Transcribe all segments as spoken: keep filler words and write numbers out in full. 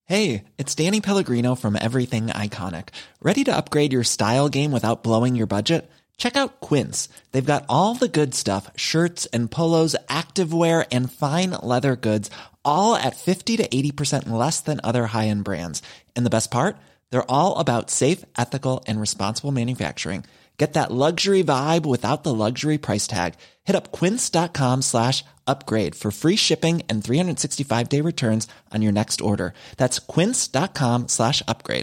Hey, it's Danny Pellegrino from Everything Iconic. Ready to upgrade your style game without blowing your budget? Check out Quince. They've got all the good stuff, shirts and polos, activewear, and fine leather goods, all at fifty to eighty percent less than other high-end brands. And the best part? They're all about safe, ethical, and responsible manufacturing. Get that luxury vibe without the luxury price tag. Hit up quince.com slash upgrade for free shipping and three sixty-five day returns on your next order. That's quince.com slash upgrade.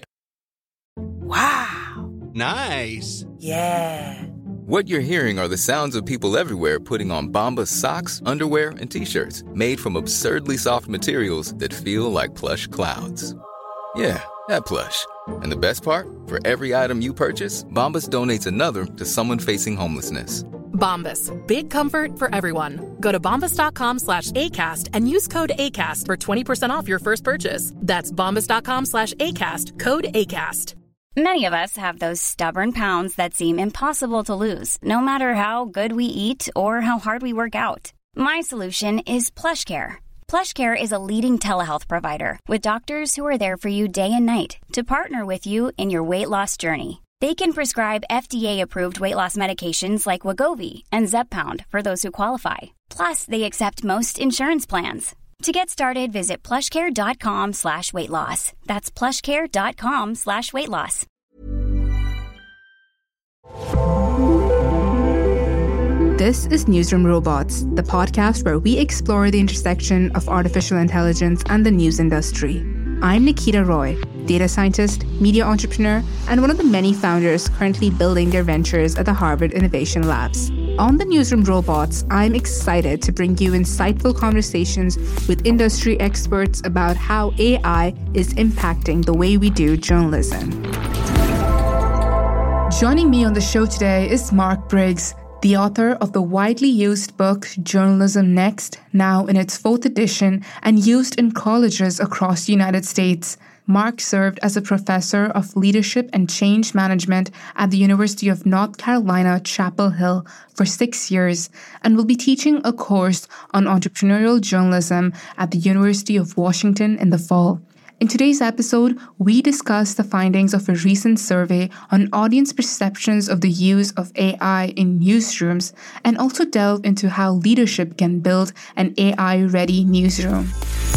Wow. Nice. Yeah. What you're hearing are the sounds of people everywhere putting on Bombas socks, underwear, and T-shirts made from absurdly soft materials that feel like plush clouds. Yeah, that plush. And the best part? For every item you purchase, Bombas donates another to someone facing homelessness. Bombas. Big comfort for everyone. Go to bombas.com slash ACAST and use code ACAST for twenty percent off your first purchase. That's bombas.com slash ACAST. Code ACAST. Many of us have those stubborn pounds that seem impossible to lose, no matter how good we eat or how hard we work out. My solution is PlushCare. PlushCare is a leading telehealth provider with doctors who are there for you day and night to partner with you in your weight loss journey. They can prescribe F D A-approved weight loss medications like Wegovy and Zepbound for those who qualify. Plus, they accept most insurance plans. To get started, visit plushcare.com slash weight loss. That's plushcare.com slash weight loss. This is Newsroom Robots, the podcast where we explore the intersection of artificial intelligence and the news industry. I'm Nikita Roy, data scientist, media entrepreneur, and one of the many founders currently building their ventures at the Harvard Innovation Labs. On the Newsroom Robots, I'm excited to bring you insightful conversations with industry experts about how A I is impacting the way we do journalism. Joining me on the show today is Mark Briggs, the author of the widely used book Journalism Next, now in its fourth edition and used in colleges across the United States. Mark served as a professor of leadership and change management at the University of North Carolina, Chapel Hill for six years and will be teaching a course on entrepreneurial journalism at the University of Washington in the fall. In today's episode, we discuss the findings of a recent survey on audience perceptions of the use of A I in newsrooms and also delve into how leadership can build an A I-ready newsroom.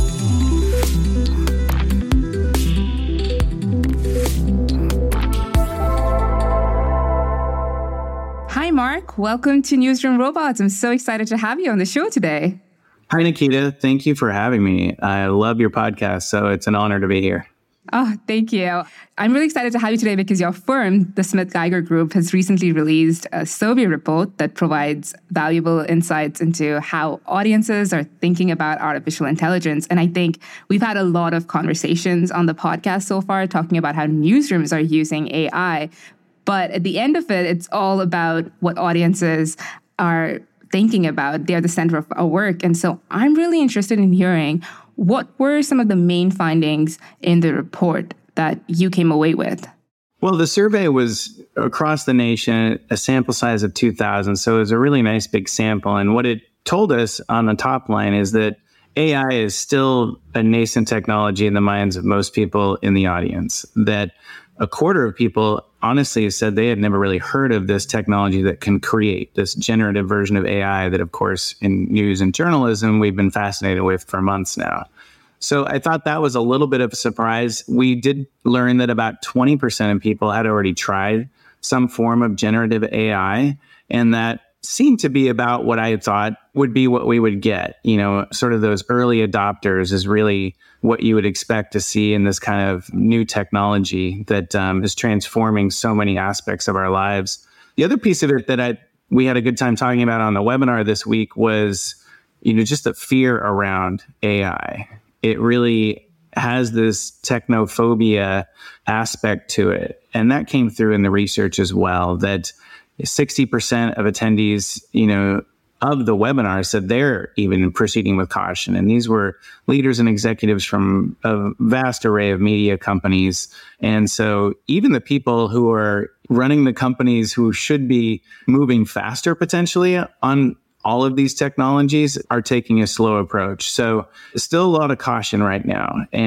Hi, Mark. Welcome to Newsroom Robots. I'm so excited to have you on the show today. Hi, Nikita. Thank you for having me. I love your podcast, so it's an honor to be here. Oh, thank you. I'm really excited to have you today because your firm, the Smith Geiger Group, has recently released a survey report that provides valuable insights into how audiences are thinking about artificial intelligence. And I think we've had a lot of conversations on the podcast so far talking about how newsrooms are using A I. But at the end of it, it's all about what audiences are thinking about. They're the center of our work. And so I'm really interested in hearing what were some of the main findings in the report that you came away with? Well, the survey was across the nation, a sample size of two thousand. So it was a really nice big sample. And what it told us on the top line is that A I is still a nascent technology in the minds of most people in the audience, that a quarter of people honestly said they had never really heard of this technology that can create this generative version of A I that, of course, in news and journalism, we've been fascinated with for months now. So I thought that was a little bit of a surprise. We did learn that about twenty percent of people had already tried some form of generative A I, and that seemed to be about what I thought would be what we would get. You know, sort of those early adopters is really what you would expect to see in this kind of new technology that um, is transforming so many aspects of our lives. The other piece of it that I we had a good time talking about on the webinar this week was, you know, just the fear around A I. It really has this technophobia aspect to it. And that came through in the research as well, that sixty percent of attendees, you know, of the webinar said they're even proceeding with caution. And these were leaders and executives from a vast array of media companies. And so even the people who are running the companies who should be moving faster potentially on all of these technologies are taking a slow approach. So still a lot of caution right now. And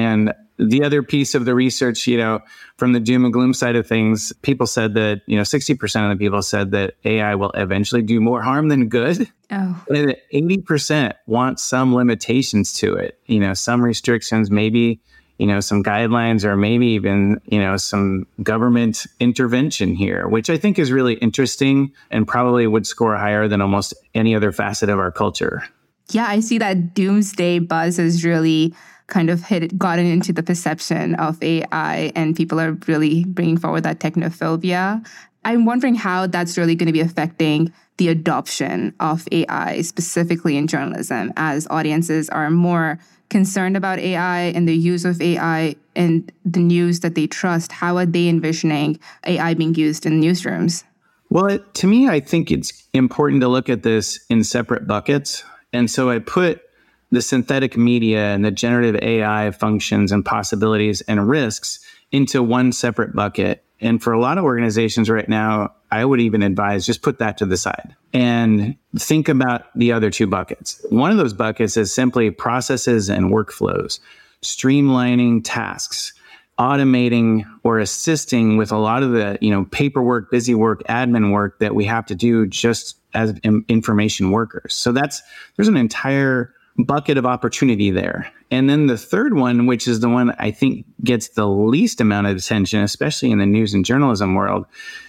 the other piece of the research, you know, from the doom and gloom side of things, people said that, you know, sixty percent of the people said that A I will eventually do more harm than good. Oh. And eighty percent want some limitations to it, you know, some restrictions, maybe, you know, some guidelines, or maybe even, you know, some government intervention here, which I think is really interesting and probably would score higher than almost any other facet of our culture. Yeah, I see that doomsday buzz has really kind of hit, gotten into the perception of A I, and people are really bringing forward that technophobia. I'm wondering how that's really going to be affecting the adoption of A I, specifically in journalism, as audiences are more concerned about A I and the use of A I and the news that they trust. How are they envisioning A I being used in newsrooms? Well, it, to me, I think it's important to look at this in separate buckets. And so I put the synthetic media and the generative A I functions and possibilities and risks into one separate bucket. And for a lot of organizations right now, I would even advise just put that to the side and think about the other two buckets. One of those buckets is simply processes and workflows, streamlining tasks, automating or assisting with a lot of the, you know, paperwork, busy work, admin work that we have to do just as information workers. So that's, there's an entire bucket of opportunity there. And then the third one, which is the one I think gets the least amount of attention, especially in the news and journalism world,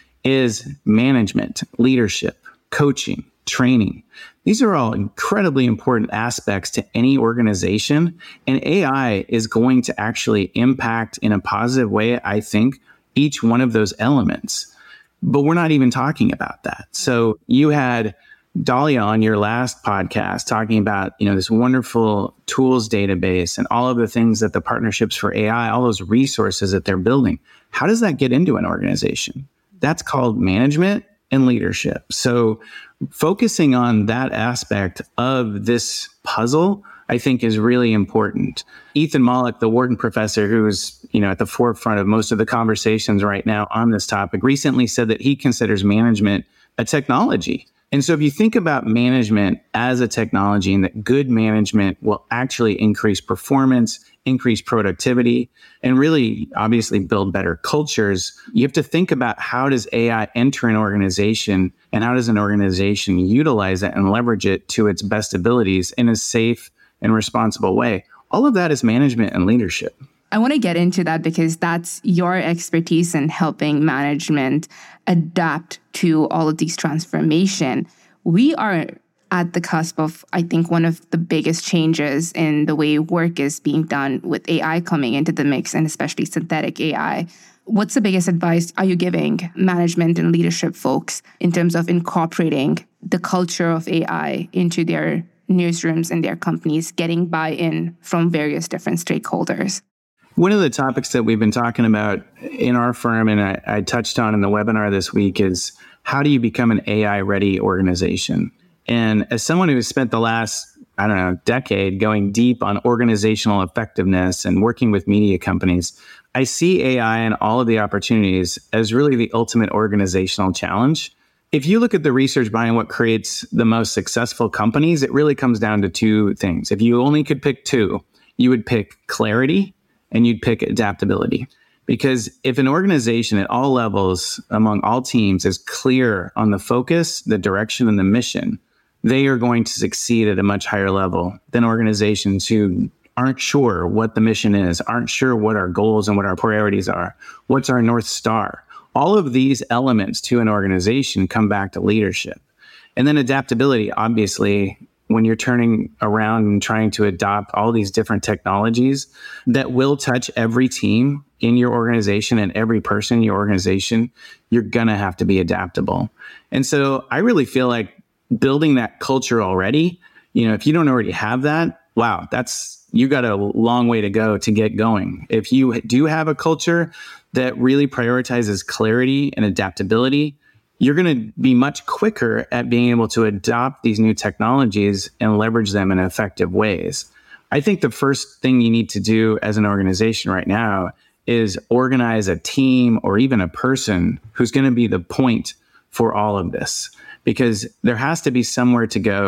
is management, leadership, coaching, training. These are all incredibly important aspects to any organization. And A I is going to actually impact in a positive way, I think, each one of those elements. But we're not even talking about that. So you had Dahlia on your last podcast talking about, you know, this wonderful tools database and all of the things that the Partnerships for A I, all those resources that they're building. How does that get into an organization? That's called management and leadership. So focusing on that aspect of this puzzle, I think, is really important. Ethan Mollick, the Wharton professor, who's, you know, at the forefront of most of the conversations right now on this topic, recently said that he considers management a technology. And so if you think about management as a technology, and that good management will actually increase performance, increase productivity, and really obviously build better cultures, you have to think about how does A I enter an organization, and how does an organization utilize it and leverage it to its best abilities in a safe and responsible way. All of that is management and leadership. I want to get into that because that's your expertise in helping management adapt to all of these transformation. We are at the cusp of, I think, one of the biggest changes in the way work is being done with A I coming into the mix, and especially synthetic A I. What's the biggest advice are you giving management and leadership folks in terms of incorporating the culture of A I into their newsrooms and their companies, getting buy-in from various different stakeholders? One of the topics that we've been talking about in our firm, and I, I touched on in the webinar this week, is how do you become an A I-ready organization? And as someone who has spent the last, I don't know, decade going deep on organizational effectiveness and working with media companies, I see A I and all of the opportunities as really the ultimate organizational challenge. If you look at the research behind what creates the most successful companies, it really comes down to two things. If you only could pick two, you would pick clarity and you'd pick adaptability. Because if an organization at all levels, among all teams, is clear on the focus, the direction, and the mission, they are going to succeed at a much higher level than organizations who aren't sure what the mission is, aren't sure what our goals and what our priorities are, what's our North Star. All of these elements to an organization come back to leadership. And then adaptability, obviously, when you're turning around and trying to adopt all these different technologies that will touch every team in your organization and every person in your organization, you're going to have to be adaptable. And so I really feel like building that culture already, you know, if you don't already have that, wow, that's, you got a long way to go to get going. If you do have a culture that really prioritizes clarity and adaptability, you're going to be much quicker at being able to adopt these new technologies and leverage them in effective ways. I think the first thing you need to do as an organization right now is organize a team or even a person who's going to be the point for all of this, because there has to be somewhere to go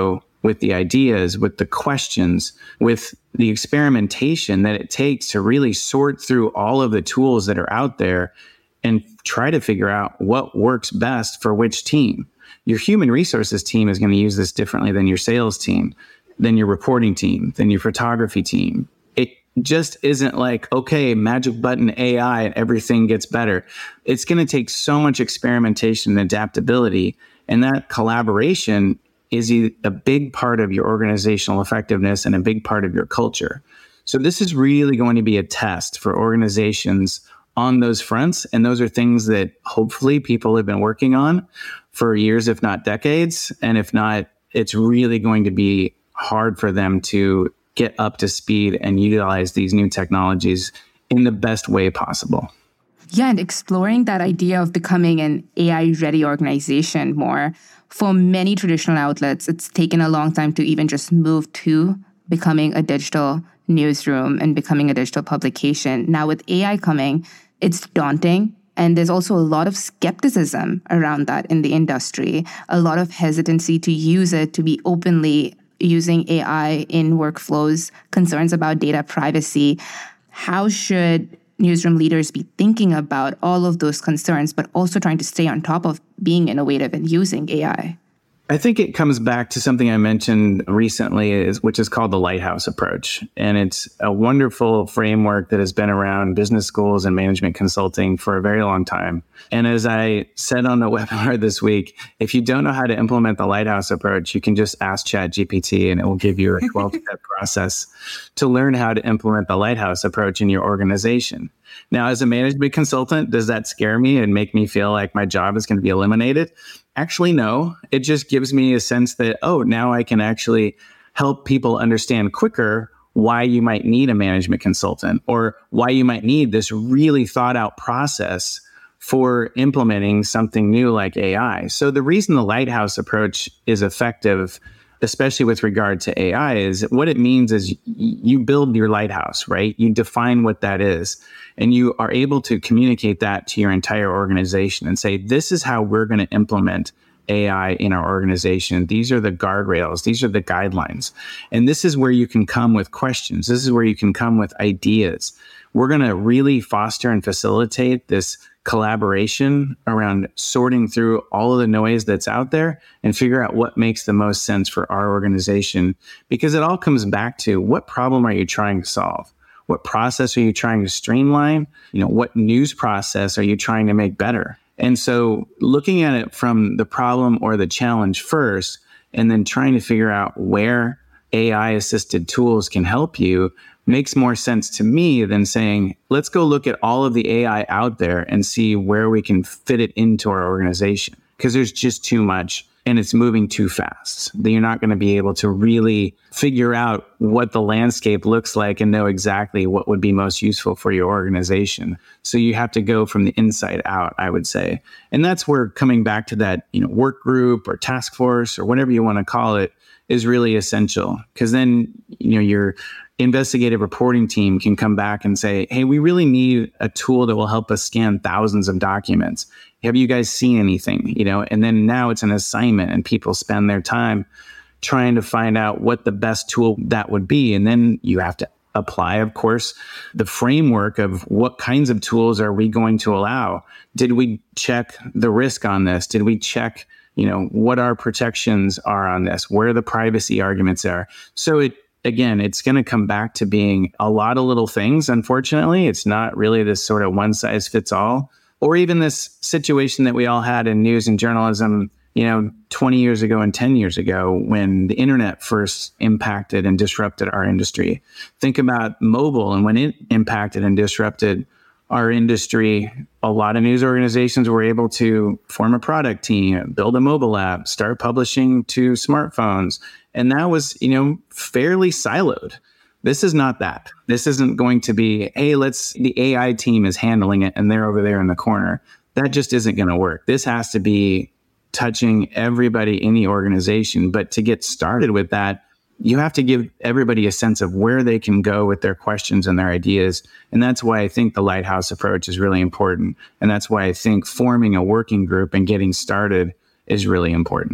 with the ideas, with the questions, with the experimentation that it takes to really sort through all of the tools that are out there and try to figure out what works best for which team. Your human resources team is going to use this differently than your sales team, than your reporting team, than your photography team. It just isn't like, okay, magic button A I and everything gets better. It's going to take so much experimentation and adaptability, and that collaboration is a big part of your organizational effectiveness and a big part of your culture. So this is really going to be a test for organizations on those fronts. And those are things that hopefully people have been working on for years, if not decades. And if not, it's really going to be hard for them to get up to speed and utilize these new technologies in the best way possible. Yeah, and exploring that idea of becoming an A I-ready organization more. For many traditional outlets, it's taken a long time to even just move to becoming a digital newsroom and becoming a digital publication. Now with A I coming, it's daunting. And there's also a lot of skepticism around that in the industry, a lot of hesitancy to use it, to be openly using A I in workflows, concerns about data privacy. How should newsroom leaders be thinking about all of those concerns, but also trying to stay on top of being innovative and using A I? I think it comes back to something I mentioned recently, is, which is called the Lighthouse approach. And it's a wonderful framework that has been around business schools and management consulting for a very long time. And as I said on the webinar this week, if you don't know how to implement the Lighthouse approach, you can just ask ChatGPT and it will give you a twelve-step process to learn how to implement the Lighthouse approach in your organization. Now, as a management consultant, does that scare me and make me feel like my job is going to be eliminated? Actually, no. It just gives me a sense that, oh, now I can actually help people understand quicker why you might need a management consultant or why you might need this really thought out process for implementing something new like A I. So the reason the Lighthouse approach is effective, especially with regard to A I, is what it means is you build your lighthouse, right? You define what that is, and you are able to communicate that to your entire organization and say, this is how we're going to implement A I in our organization. These are the guardrails. These are the guidelines. And this is where you can come with questions. This is where you can come with ideas. We're going to really foster and facilitate this collaboration around sorting through all of the noise that's out there and figure out what makes the most sense for our organization, because it all comes back to, what problem are you trying to solve? What process are you trying to streamline? You know, what news process are you trying to make better? And so looking at it from the problem or the challenge first, and then trying to figure out where A I assisted tools can help you makes more sense to me than saying, let's go look at all of the A I out there and see where we can fit it into our organization. Because there's just too much and it's moving too fast. That you're not going to be able to really figure out what the landscape looks like and know exactly what would be most useful for your organization. So you have to go from the inside out, I would say. And that's where coming back to that, you know, work group or task force or whatever you want to call it is really essential. Because then, you know, your investigative reporting team can come back and say, hey, we really need a tool that will help us scan thousands of documents. Have you guys seen anything? You know, and then now it's an assignment and people spend their time trying to find out what the best tool that would be. And then you have to apply, of course, the framework of what kinds of tools are we going to allow? Did we check the risk on this? Did we check, you know, what our protections are on this? Where the privacy arguments are? So it, Again, it's going to come back to being a lot of little things. Unfortunately, it's not really this sort of one size fits all, or even this situation that we all had in news and journalism, you know, twenty years ago and ten years ago when the internet first impacted and disrupted our industry. Think about mobile and when it impacted and disrupted our industry. A lot of news organizations were able to form a product team, build a mobile app, start publishing to smartphones. And that was, you know, fairly siloed. This is not that. This isn't going to be, hey, let's, the A I team is handling it and they're over there in the corner. That just isn't going to work. This has to be touching everybody in the organization. But to get started with that, you have to give everybody a sense of where they can go with their questions and their ideas. And that's why I think the Lighthouse approach is really important. And that's why I think forming a working group and getting started is really important.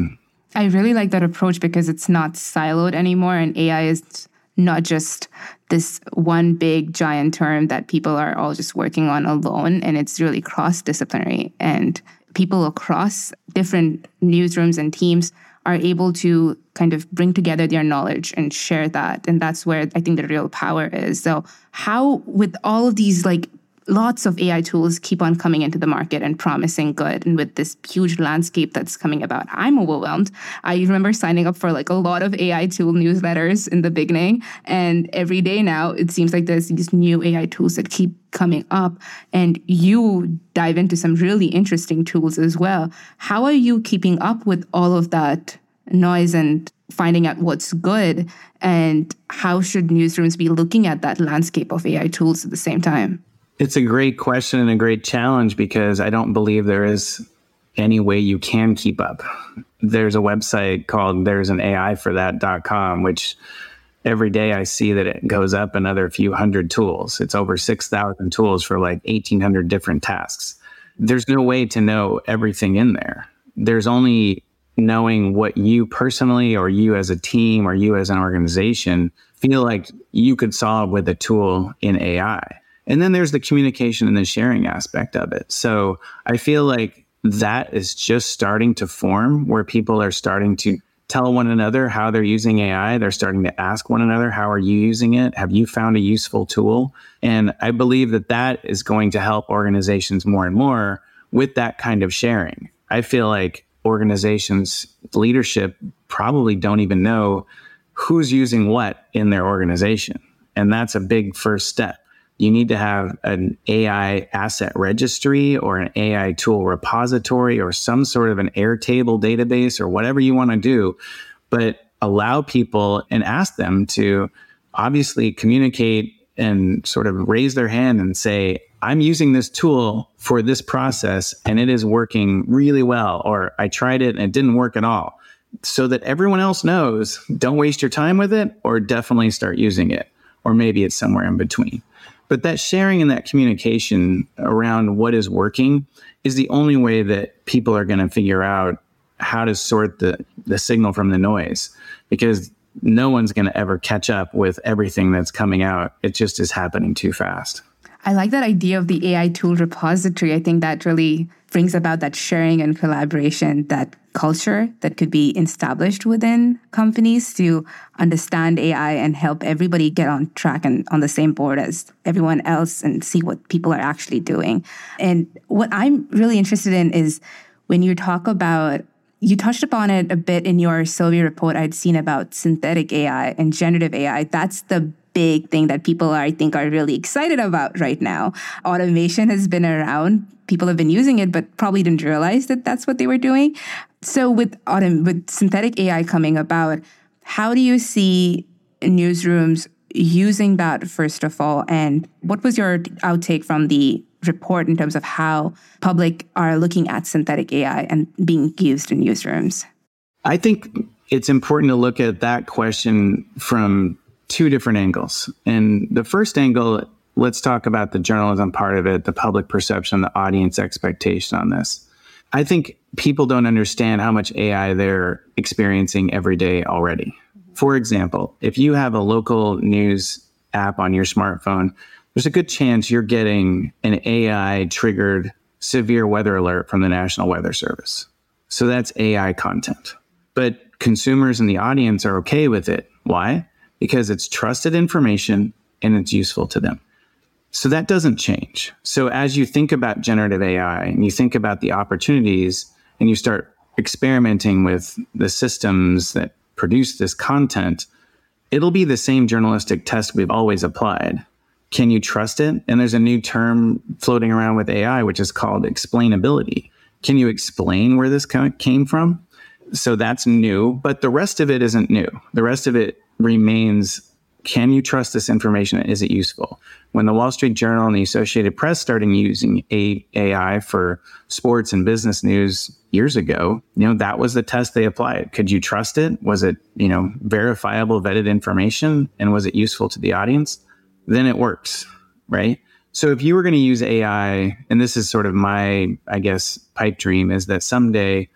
I really like that approach because it's not siloed anymore, and A I is not just this one big giant term that people are all just working on alone, and it's really cross-disciplinary. And people across different newsrooms and teams are able to kind of bring together their knowledge and share that. And that's where I think the real power is. So how, with all of these, like, lots of A I tools keep on coming into the market and promising good, and with this huge landscape that's coming about, I'm overwhelmed. I remember signing up for like a lot of A I tool newsletters in the beginning, and every day now it seems like there's these new A I tools that keep coming up, and you dive into some really interesting tools as well. How are you keeping up with all of that noise and finding out what's good, and how should newsrooms be looking at that landscape of A I tools at the same time? It's a great question and a great challenge because I don't believe there is any way you can keep up. There's a website called there's an A I for that dot com, which every day I see that it goes up another few hundred tools. It's over six thousand tools for like eighteen hundred different tasks. There's no way to know everything in there. There's only knowing what you personally or you as a team or you as an organization feel like you could solve with a tool in A I. And then there's the communication and the sharing aspect of it. So I feel like that is just starting to form, where people are starting to tell one another how they're using A I. They're starting to ask one another, how are you using it? Have you found a useful tool? And I believe that that is going to help organizations more and more with that kind of sharing. I feel like organizations' leadership probably don't even know who's using what in their organization. And that's a big first step. You need to have an A I asset registry or an A I tool repository or some sort of an Airtable database or whatever you want to do, but allow people and ask them to obviously communicate and sort of raise their hand and say, I'm using this tool for this process and it is working really well, or I tried it and it didn't work at all, so that everyone else knows, don't waste your time with it or definitely start using it, or maybe it's somewhere in between. But that sharing and that communication around what is working is the only way that people are going to figure out how to sort the, the signal from the noise, because no one's going to ever catch up with everything that's coming out. It just is happening too fast. I like that idea of the A I tool repository. I think that really brings about that sharing and collaboration, that culture that could be established within companies to understand A I and help everybody get on track and on the same board as everyone else and see what people are actually doing. And what I'm really interested in is when you talk about, you touched upon it a bit in your survey report I'd seen about synthetic A I and generative A I. That's the big thing that people are, I think, are really excited about right now. Automation has been around. People have been using it, but probably didn't realize that that's what they were doing. So with autom- with synthetic A I coming about, how do you see newsrooms using that, first of all? And what was your outtake from the report in terms of how public are looking at synthetic A I and being used in newsrooms? I think it's important to look at that question from two different angles. And the first angle, let's talk about the journalism part of it, the public perception, the audience expectation on this. I think people don't understand how much A I they're experiencing every day already. For example, if you have a local news app on your smartphone, there's a good chance you're getting an A I-triggered severe weather alert from the National Weather Service. So that's A I content. But consumers and the audience are okay with it. Why? Because it's trusted information and it's useful to them. So that doesn't change. So as you think about generative A I and you think about the opportunities and you start experimenting with the systems that produce this content, it'll be the same journalistic test we've always applied. Can you trust it? And there's a new term floating around with A I, which is called explainability. Can you explain where this came from? So that's new, but the rest of it isn't new. The rest of it remains, can you trust this information? Is it useful? When the Wall Street Journal and the Associated Press started using A I for sports and business news years ago, you know, that was the test they applied. Could you trust it? Was it, you know, verifiable, vetted information? And was it useful to the audience? Then it works, right? So if you were going to use A I, and this is sort of my, I guess, pipe dream, is that someday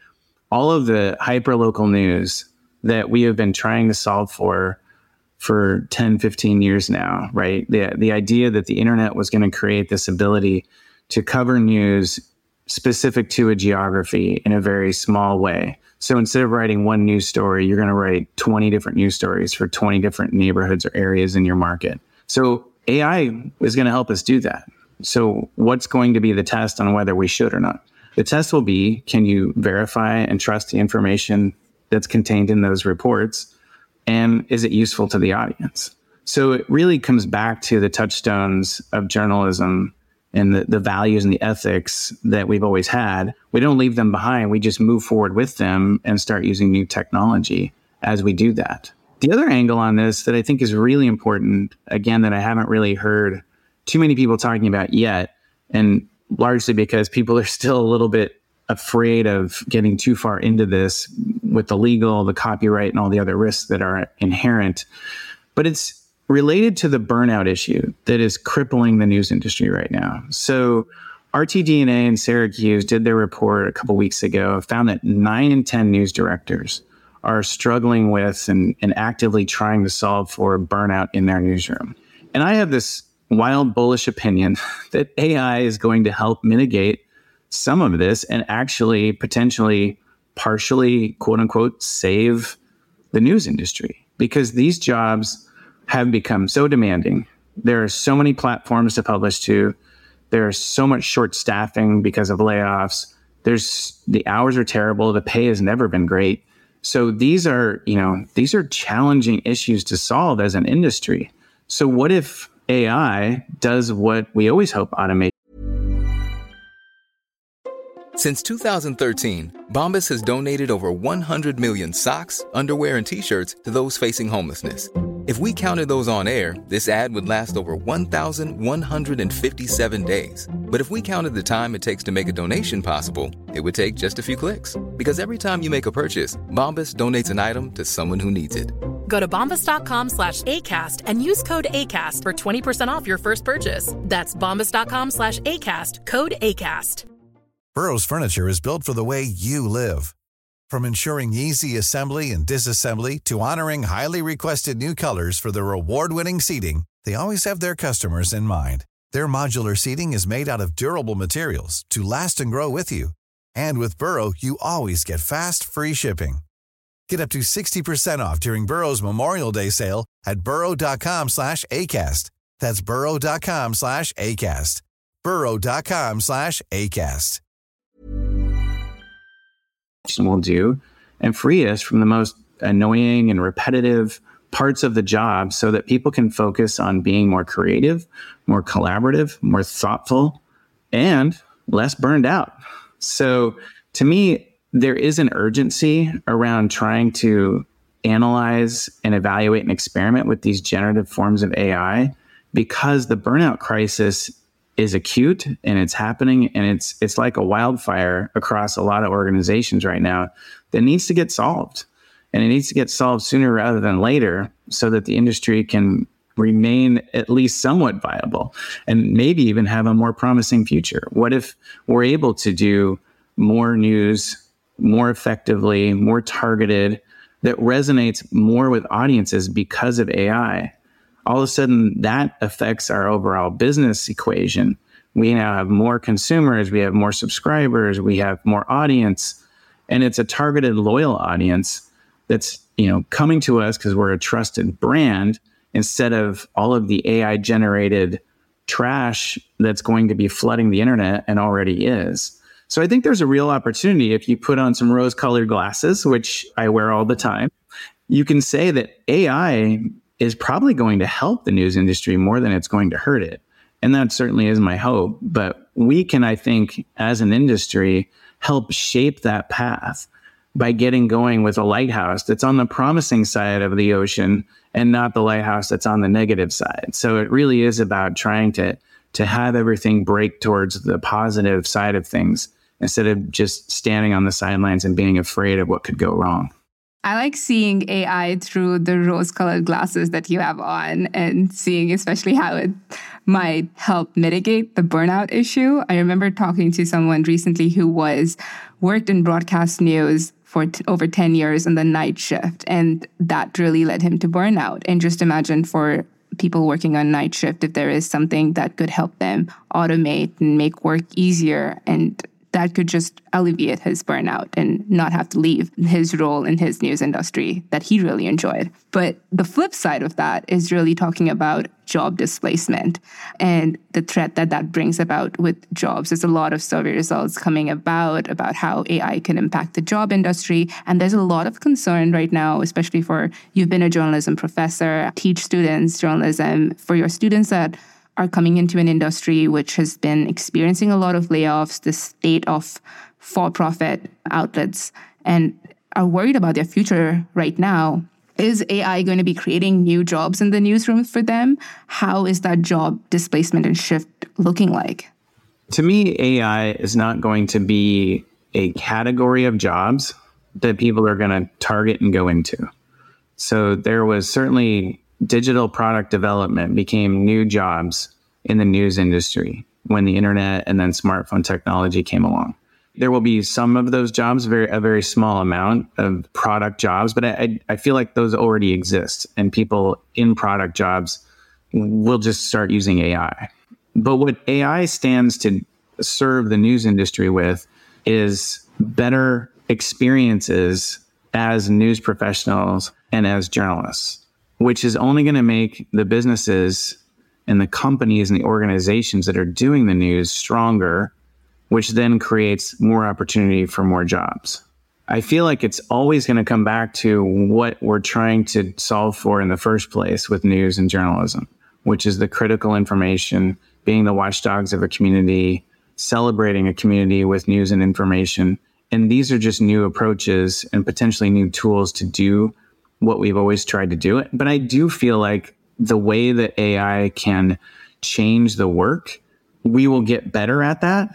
all of the hyperlocal news that we have been trying to solve for for ten, fifteen years now, right? The, the idea that the internet was going to create this ability to cover news specific to a geography in a very small way. So instead of writing one news story, you're going to write twenty different news stories for twenty different neighborhoods or areas in your market. So A I is going to help us do that. So what's going to be the test on whether we should or not? The test will be, can you verify and trust the information that's contained in those reports? And is it useful to the audience? So it really comes back to the touchstones of journalism and the, the values and the ethics that we've always had. We don't leave them behind. We just move forward with them and start using new technology as we do that. The other angle on this that I think is really important, again, that I haven't really heard too many people talking about yet, and largely because people are still a little bit afraid of getting too far into this with the legal, the copyright, and all the other risks that are inherent. But it's related to the burnout issue that is crippling the news industry right now. So R T D N A in Syracuse did their report a couple weeks ago, found that nine in ten news directors are struggling with and, and actively trying to solve for burnout in their newsroom. And I have this wild, bullish opinion that A I is going to help mitigate some of this and actually potentially partially, quote unquote, save the news industry, because these jobs have become so demanding. There are so many platforms to publish to. There's so much short staffing because of layoffs. There's the hours are terrible. The pay has never been great. So these are, you know, these are challenging issues to solve as an industry. So what if A I does what we always hope automation? Since two thousand thirteen, Bombas has donated over one hundred million socks, underwear, and T-shirts to those facing homelessness. If we counted those on air, this ad would last over one thousand one hundred fifty-seven days. But if we counted the time it takes to make a donation possible, it would take just a few clicks. Because every time you make a purchase, Bombas donates an item to someone who needs it. Go to bombas.com slash ACAST and use code ACAST for twenty percent off your first purchase. That's bombas.com slash ACAST, code ACAST. Burrow's furniture is built for the way you live. From ensuring easy assembly and disassembly to honoring highly requested new colors for their award-winning seating, they always have their customers in mind. Their modular seating is made out of durable materials to last and grow with you. And with Burrow, you always get fast, free shipping. Get up to sixty percent off during Burrow's Memorial Day sale at burrow.com slash ACAST. That's burrow.com slash ACAST. burrow.com slash ACAST. Will do and free us from the most annoying and repetitive parts of the job so that people can focus on being more creative, more collaborative, more thoughtful, and less burned out. So to me, there is an urgency around trying to analyze and evaluate and experiment with these generative forms of A I, because the burnout crisis is acute and it's happening, and it's it's like a wildfire across a lot of organizations right now that needs to get solved. And it needs to get solved sooner rather than later so that the industry can remain at least somewhat viable and maybe even have a more promising future. What if we're able to do more news more effectively, more targeted, that resonates more with audiences because of A I? All of a sudden, that affects our overall business equation. We now have more consumers, we have more subscribers, we have more audience, and it's a targeted, loyal audience that's, you know, coming to us because we're a trusted brand, instead of all of the A I-generated trash that's going to be flooding the internet and already is. So I think there's a real opportunity if you put on some rose-colored glasses, which I wear all the time. You can say that A I is probably going to help the news industry more than it's going to hurt it. And that certainly is my hope. But we can, I think, as an industry, help shape that path by getting going with a lighthouse that's on the promising side of the ocean and not the lighthouse that's on the negative side. So it really is about trying to, to have everything break towards the positive side of things instead of just standing on the sidelines and being afraid of what could go wrong. I like seeing A I through the rose-colored glasses that you have on and seeing especially how it might help mitigate the burnout issue. I remember talking to someone recently who was worked in broadcast news for t- over ten years on the night shift, and that really led him to burnout. And just imagine for people working on night shift, if there is something that could help them automate and make work easier, and that could just alleviate his burnout and not have to leave his role in his news industry that he really enjoyed. But the flip side of that is really talking about job displacement and the threat that that brings about with jobs. There's a lot of survey results coming about, about how A I can impact the job industry. And there's a lot of concern right now, especially for, you've been a journalism professor, teach students journalism, for your students that are coming into an industry which has been experiencing a lot of layoffs, the state of for-profit outlets, and are worried about their future right now. Is A I going to be creating new jobs in the newsroom for them? How is that job displacement and shift looking like? To me, A I is not going to be a category of jobs that people are going to target and go into. So there was certainly digital product development became new jobs in the news industry when the internet and then smartphone technology came along. There will be some of those jobs, very a very small amount of product jobs, but I, I feel like those already exist, and people in product jobs will just start using A I. But what A I stands to serve the news industry with is better experiences as news professionals and as journalists, which is only going to make the businesses and the companies and the organizations that are doing the news stronger, which then creates more opportunity for more jobs. I feel like it's always going to come back to what we're trying to solve for in the first place with news and journalism, which is the critical information, being the watchdogs of a community, celebrating a community with news and information. And these are just new approaches and potentially new tools to do what we've always tried to do it. But I do feel like the way that A I can change the work, we will get better at that,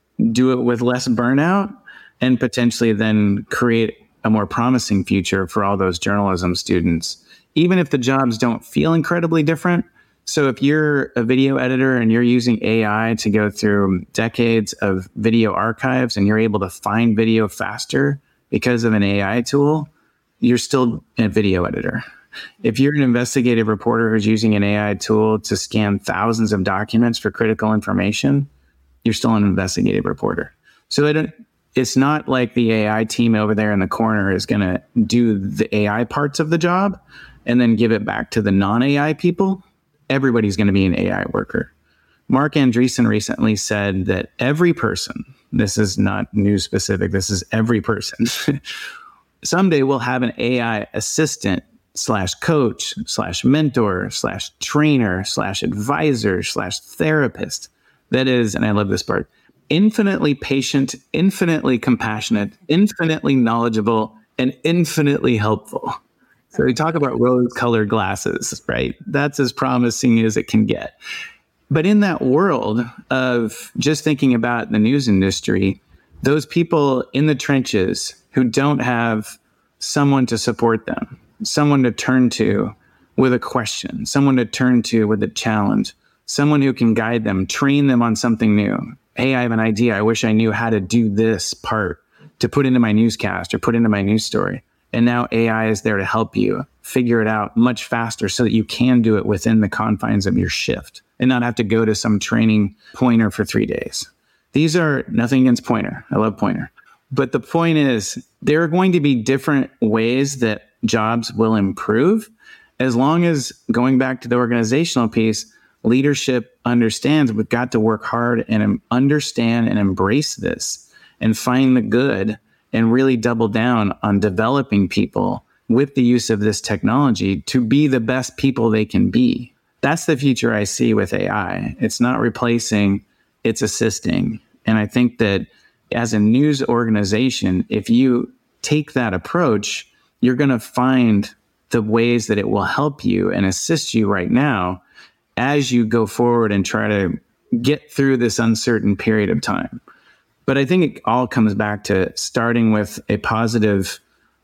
do it with less burnout, and potentially then create a more promising future for all those journalism students, even if the jobs don't feel incredibly different. So if you're a video editor and you're using A I to go through decades of video archives and you're able to find video faster because of an A I tool, you're still a video editor. If you're an investigative reporter who's using an A I tool to scan thousands of documents for critical information, you're still an investigative reporter. So it, it's not like the A I team over there in the corner is going to do the A I parts of the job and then give it back to the non-A I people. Everybody's going to be an A I worker. Mark Andreessen recently said that every person, this is not news specific, this is every person, someday we'll have an A I assistant slash coach slash mentor slash trainer slash advisor slash therapist that is, and I love this part, infinitely patient, infinitely compassionate, infinitely knowledgeable, and infinitely helpful. So we talk about rose-colored glasses, right? That's as promising as it can get. But in that world of just thinking about the news industry, those people in the trenches who don't have someone to support them, someone to turn to with a question, someone to turn to with a challenge, someone who can guide them, train them on something new. Hey, I have an idea. I wish I knew how to do this part to put into my newscast or put into my news story. And now A I is there to help you figure it out much faster so that you can do it within the confines of your shift and not have to go to some training Pointer for three days. These are nothing against Pointer. I love Pointer. But the point is, there are going to be different ways that jobs will improve as long as, going back to the organizational piece, leadership understands we've got to work hard and understand and embrace this and find the good and really double down on developing people with the use of this technology to be the best people they can be. That's the future I see with A I. It's not replacing, it's assisting. And I think that as a news organization, if you take that approach, you're going to find the ways that it will help you and assist you right now as you go forward and try to get through this uncertain period of time. But I think it all comes back to starting with a positive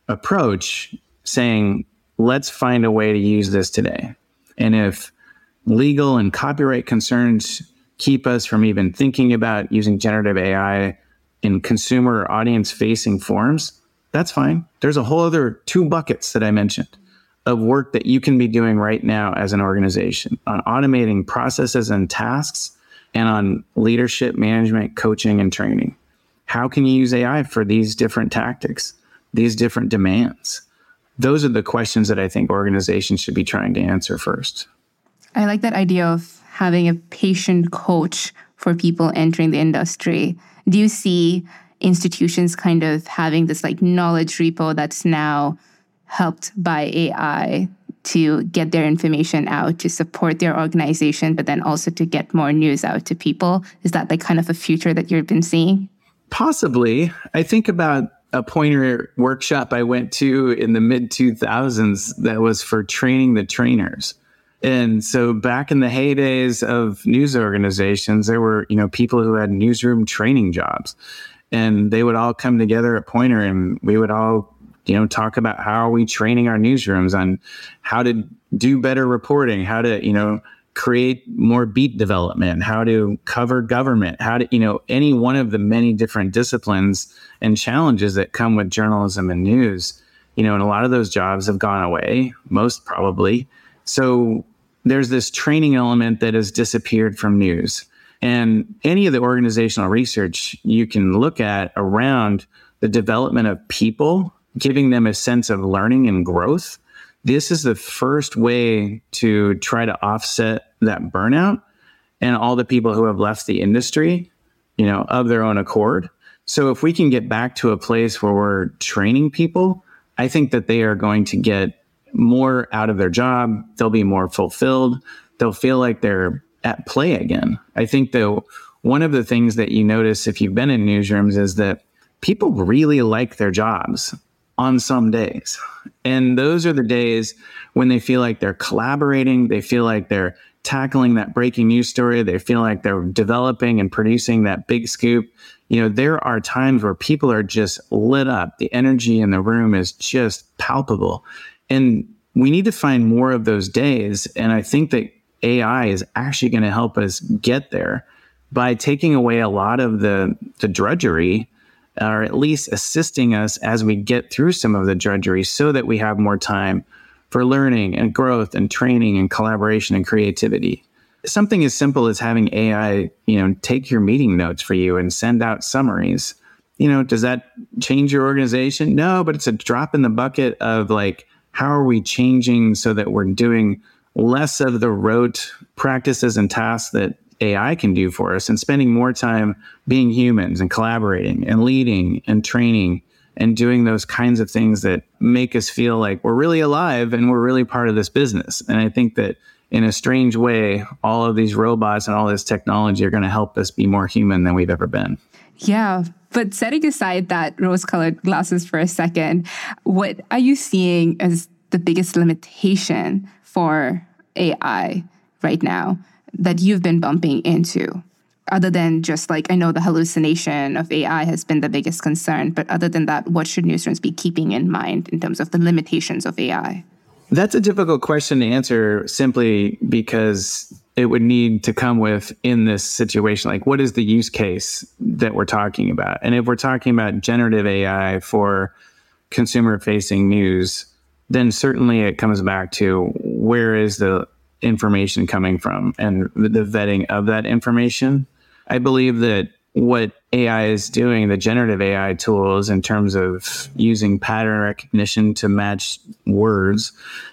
approach saying, let's find a way to use this today. And if legal and copyright concerns keep us from even thinking about using generative A I in consumer or audience-facing forums, that's fine. There's a whole other two buckets that I mentioned of work that you can be doing right now as an organization on automating processes and tasks and on leadership, management, coaching, and training. How can you use A I for these different tactics, these different demands? Those are the questions that I think organizations should be trying to answer first. I like that idea of having a patient coach for people entering the industry. Do you see institutions kind of having this like knowledge repo that's now helped by A I to get their information out, to support their organization, but then also to get more news out to people? Is that like kind of a future that you've been seeing? Possibly. I think about a Poynter workshop I went to in the mid two thousands that was for training the trainers. And so back in the heydays of news organizations, there were, you know, people who had newsroom training jobs, and they would all come together at Poynter, and we would all, you know, talk about how are we training our newsrooms on how to do better reporting, how to, you know, create more beat development, how to cover government, how to, you know, any one of the many different disciplines and challenges that come with journalism and news, you know, and a lot of those jobs have gone away, most probably. So there's this training element that has disappeared from news. And any of the organizational research you can look at around the development of people, giving them a sense of learning and growth, this is the first way to try to offset that burnout and all the people who have left the industry, you know, of their own accord. So if we can get back to a place where we're training people, I think that they are going to get more out of their job. They'll be more fulfilled. They'll feel like they're at play again. I think that one of the things that you notice if you've been in newsrooms is that people really like their jobs on some days. And those are the days when they feel like they're collaborating. They feel like they're tackling that breaking news story. They feel like they're developing and producing that big scoop. You know, there are times where people are just lit up. The energy in the room is just palpable. And we need to find more of those days. And I think that A I is actually going to help us get there by taking away a lot of the, the drudgery, or at least assisting us as we get through some of the drudgery so that we have more time for learning and growth and training and collaboration and creativity. Something as simple as having A I, you know, take your meeting notes for you and send out summaries. You know, does that change your organization? No, but it's a drop in the bucket of like, how are we changing so that we're doing less of the rote practices and tasks that A I can do for us and spending more time being humans and collaborating and leading and training and doing those kinds of things that make us feel like we're really alive and we're really part of this business. And I think that in a strange way, all of these robots and all this technology are going to help us be more human than we've ever been. Yeah. But setting aside that rose-colored glasses for a second, what are you seeing as the biggest limitation for A I right now that you've been bumping into? Other than just like, I know the hallucination of A I has been the biggest concern, but other than that, what should newsrooms be keeping in mind in terms of the limitations of A I? That's a difficult question to answer simply because it would need to come with in this situation, like what is the use case that we're talking about? And if we're talking about generative A I for consumer-facing news, then certainly it comes back to where is the information coming from and the vetting of that information. I believe that what A I is doing, the generative A I tools in terms of using pattern recognition to match words,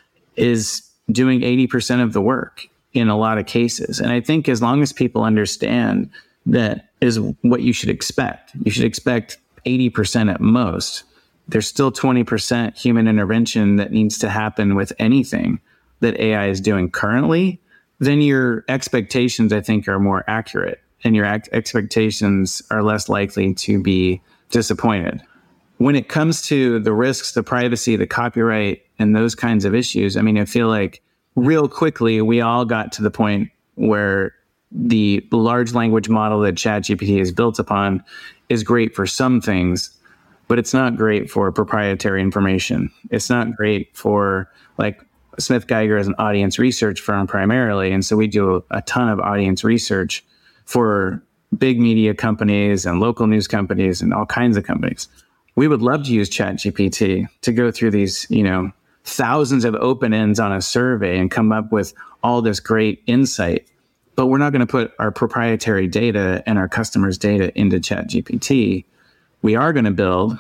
is doing eighty percent of the work in a lot of cases. And I think as long as people understand that is what you should expect, you should expect eighty percent at most. There's still twenty percent human intervention that needs to happen with anything that A I is doing currently, then your expectations, I think, are more accurate and your ac- expectations are less likely to be disappointed. When it comes to the risks, the privacy, the copyright, and those kinds of issues, I mean, I feel like real quickly, we all got to the point where the large language model that ChatGPT is built upon is great for some things, but it's not great for proprietary information. It's not great for, like, Smith Geiger is an audience research firm primarily. And so we do a, a ton of audience research for big media companies and local news companies and all kinds of companies. We would love to use ChatGPT to go through these, you know, thousands of open ends on a survey and come up with all this great insight. But we're not going to put our proprietary data and our customers' data into ChatGPT. We are going to build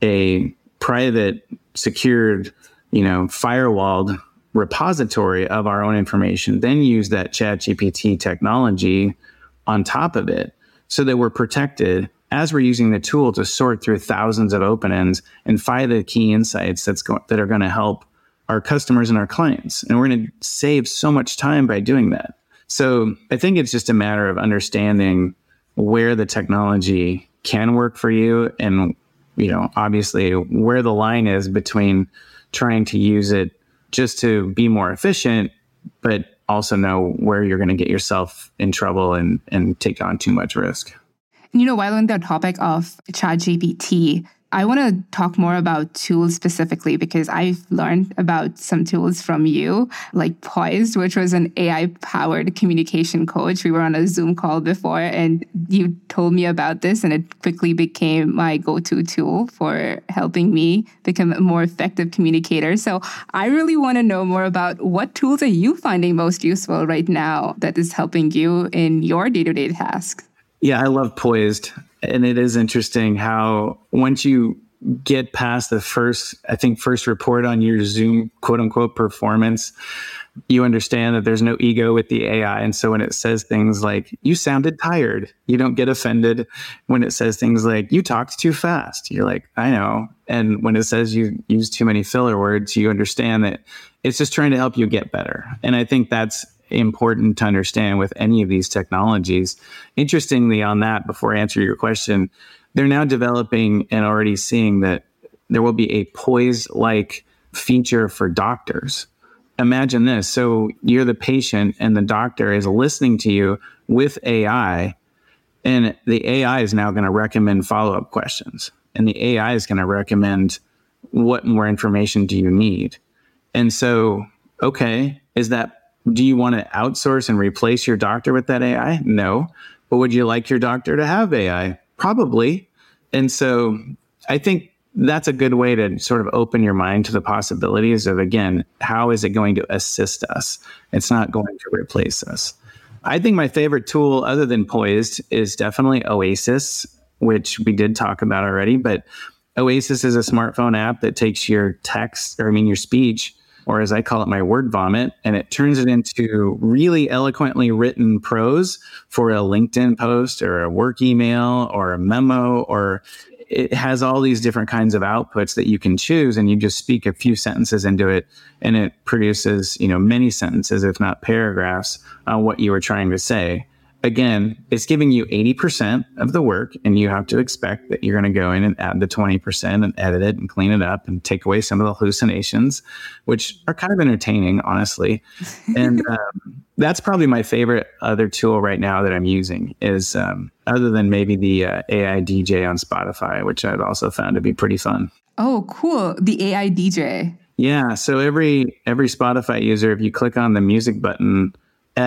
a private, secured, you know, firewalled repository of our own information, then use that ChatGPT technology on top of it so that we're protected as we're using the tool to sort through thousands of open ends and find the key insights that's go- that are going to help our customers and our clients. And we're going to save so much time by doing that. So I think it's just a matter of understanding where the technology can work for you and, you know, obviously where the line is between trying to use it just to be more efficient, but also know where you're going to get yourself in trouble and, and take on too much risk. You know, while on the topic of ChatGPT, I want to talk more about tools specifically because I've learned about some tools from you, like Poised, which was an A I-powered communication coach. We were on a Zoom call before, and you told me about this, and it quickly became my go-to tool for helping me become a more effective communicator. So I really want to know more about what tools are you finding most useful right now that is helping you in your day-to-day tasks? Yeah, I love Poised. And it is interesting how once you get past the first, I think, first report on your Zoom quote unquote performance, you understand that there's no ego with the A I. And so when it says things like, you sounded tired, you don't get offended. When it says things like, you talked too fast, you're like, I know. And when it says you use too many filler words, you understand that it's just trying to help you get better. And I think that's important to understand with any of these technologies. Interestingly, on that, before I answer your question, they're now developing and already seeing that there will be a Poised-like feature for doctors. Imagine this. So you're the patient and the doctor is listening to you with A I, and the A I is now going to recommend follow-up questions. And the A I is going to recommend what more information do you need. And so, okay, is that do you want to outsource and replace your doctor with that A I? No. But would you like your doctor to have A I? Probably. And so I think that's a good way to sort of open your mind to the possibilities of, again, how is it going to assist us? It's not going to replace us. I think my favorite tool other than Poised is definitely Oasis, which we did talk about already. But Oasis is a smartphone app that takes your text, or I mean your speech, or as I call it, my word vomit, and it turns it into really eloquently written prose for a LinkedIn post or a work email or a memo, or it has all these different kinds of outputs that you can choose, and you just speak a few sentences into it, and it produces, you know, many sentences, if not paragraphs, on what you were trying to say. Again, it's giving you eighty percent of the work, and you have to expect that you're going to go in and add the twenty percent and edit it and clean it up and take away some of the hallucinations, which are kind of entertaining, honestly. And um, that's probably my favorite other tool right now that I'm using is um, other than maybe the uh, A I D J on Spotify, which I've also found to be pretty fun. Oh, cool. The A I D J. Yeah. So every every Spotify user, if you click on the music button,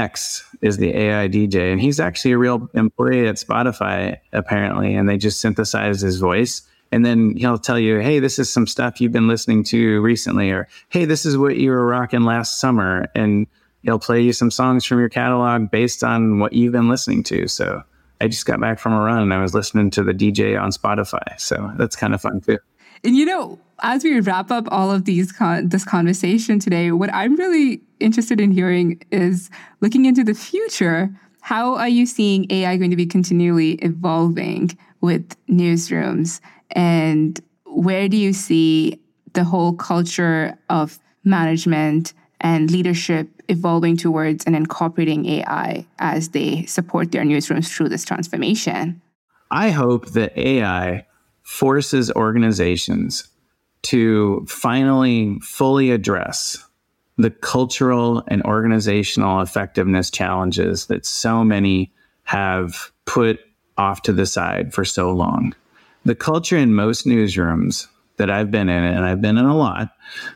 X is the A I D J, and he's actually a real employee at Spotify, apparently, and they just synthesized his voice. And then he'll tell you, hey, this is some stuff you've been listening to recently, or hey, this is what you were rocking last summer. And he'll play you some songs from your catalog based on what you've been listening to. So I just got back from a run and I was listening to the D J on Spotify. So that's kind of fun too. And you know, as we wrap up all of these con- this conversation today, what I'm really interested in hearing is looking into the future. How are you seeing A I going to be continually evolving with newsrooms? And where do you see the whole culture of management and leadership evolving towards and incorporating A I as they support their newsrooms through this transformation? I hope that A I forces organizations to finally fully address the cultural and organizational effectiveness challenges that so many have put off to the side for so long. the culture in most newsrooms that I've been in, and I've been in a lot,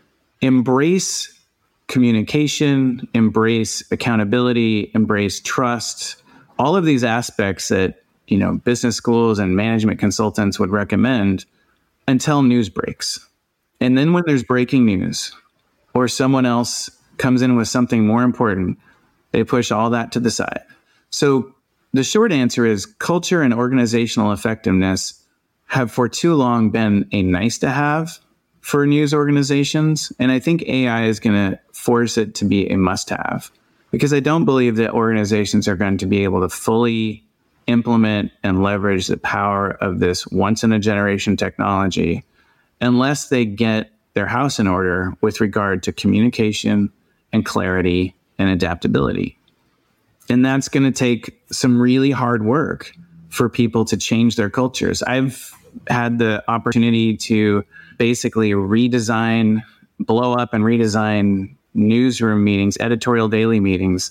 embrace communication, embrace accountability, embrace trust, all of these aspects that, you know, business schools and management consultants would recommend until news breaks. And then when there's breaking news or someone else comes in with something more important, they push all that to the side. So the short answer is culture and organizational effectiveness have for too long been a nice to have for news organizations. And I think A I is going to force it to be a must have, because I don't believe that organizations are going to be able to fully implement and leverage the power of this once in a generation technology unless they get their house in order with regard to communication and clarity and adaptability. And that's going to take some really hard work for people to change their cultures. I've had the opportunity to basically redesign, blow up and redesign newsroom meetings, editorial daily meetings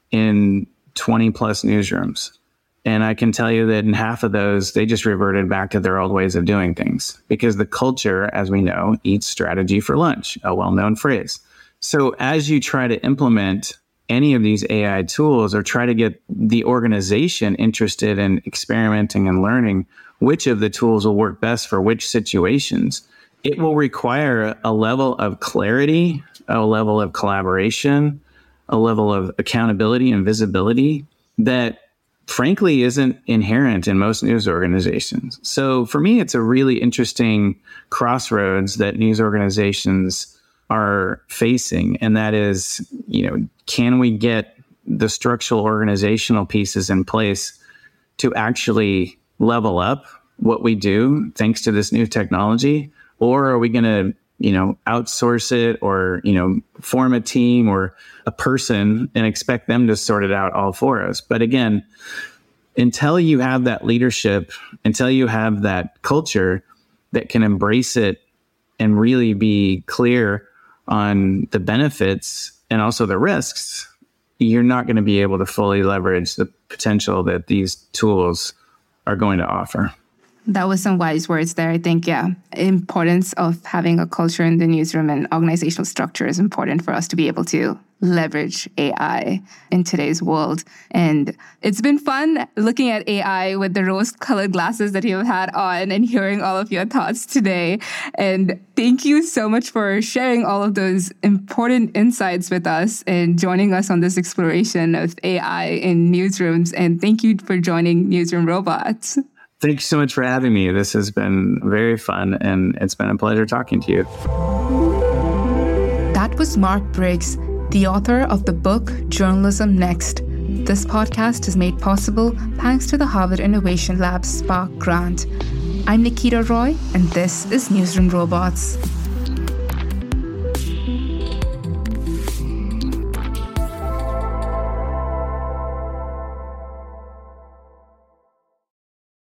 in twenty plus newsrooms. And I can tell you that in half of those, they just reverted back to their old ways of doing things because the culture, as we know, eats strategy for lunch, a well-known phrase. So as you try to implement any of these A I tools or try to get the organization interested in experimenting and learning which of the tools will work best for which situations, it will require a level of clarity, a level of collaboration, a level of accountability and visibility that frankly isn't inherent in most news organizations. So for me, it's a really interesting crossroads that news organizations are facing. And that is, you know, can we get the structural organizational pieces in place to actually level up what we do thanks to this new technology? Or are we going to, you know, outsource it or, you know, form a team or a person and expect them to sort it out all for us? But again, until you have that leadership, until you have that culture that can embrace it and really be clear on the benefits and also the risks, you're not going to be able to fully leverage the potential that these tools are going to offer. That was some wise words there. I think, yeah, importance of having a culture in the newsroom and organizational structure is important for us to be able to leverage A I in today's world. And it's been fun looking at A I with the rose-colored glasses that you've had on and hearing all of your thoughts today. And thank you so much for sharing all of those important insights with us and joining us on this exploration of A I in newsrooms. And thank you for joining Newsroom Robots. Thank you so much for having me. This has been very fun, and it's been a pleasure talking to you. That was Mark Briggs, the author of the book Journalism Next. This podcast is made possible thanks to the Harvard Innovation Lab Spark Grant. I'm Nikita Roy, and this is Newsroom Robots.